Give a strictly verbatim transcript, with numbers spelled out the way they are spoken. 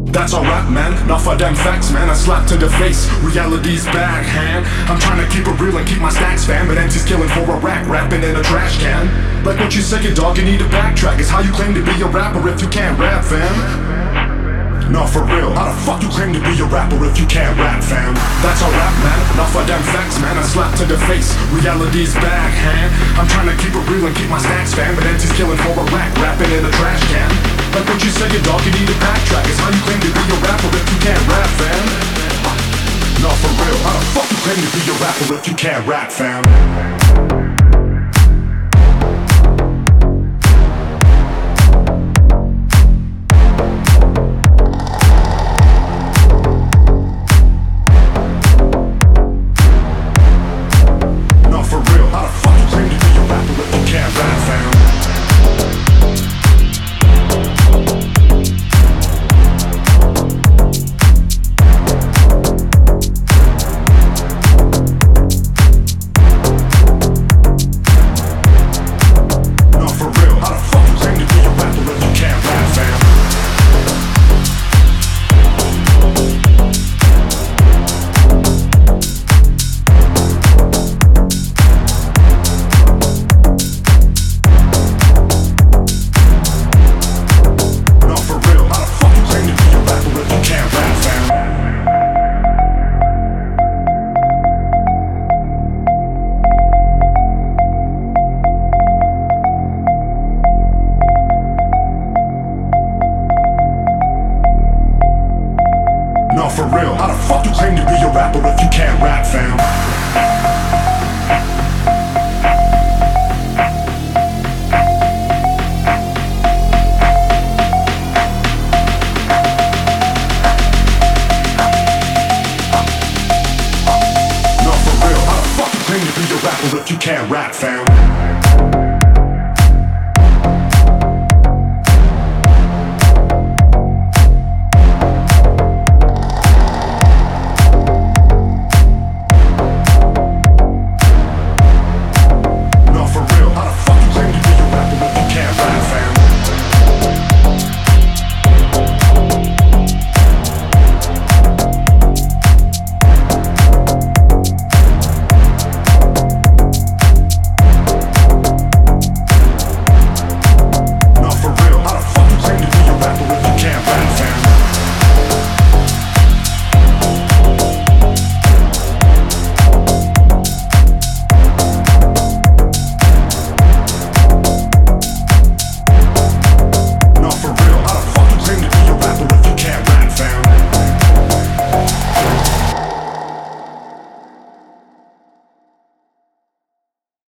That's all rap, man, not for them facts, man. I slap to the face, reality's backhand. I'm trying to keep it real and keep my stacks, fam. But M C's killing for a rack, rapping in a trash can. Like what you saying, dog, you need to backtrack. It's how you claim to be a rapper if you can't rap, fam. No, for real, how the fuck you claim to be a rapper if you can't rap, fam? That's all rap, man, not for them facts, man. I slap to the face, reality's backhand. I'm trying to keep it real and keep my stacks, fam. But M C's killing for a rack, rapping in a trash can. Like what you saying, dog, you need to backtrack. It's how you claim to be a rapper if you can't rap, fam. No, for real, how the fuck you claim to be a rapper if you can't rap, fam? No, for real, how the fuck you claim to be a rapper if you can't rap, fam? No, for real, how the fuck you claim to be a rapper if you can't rap, fam?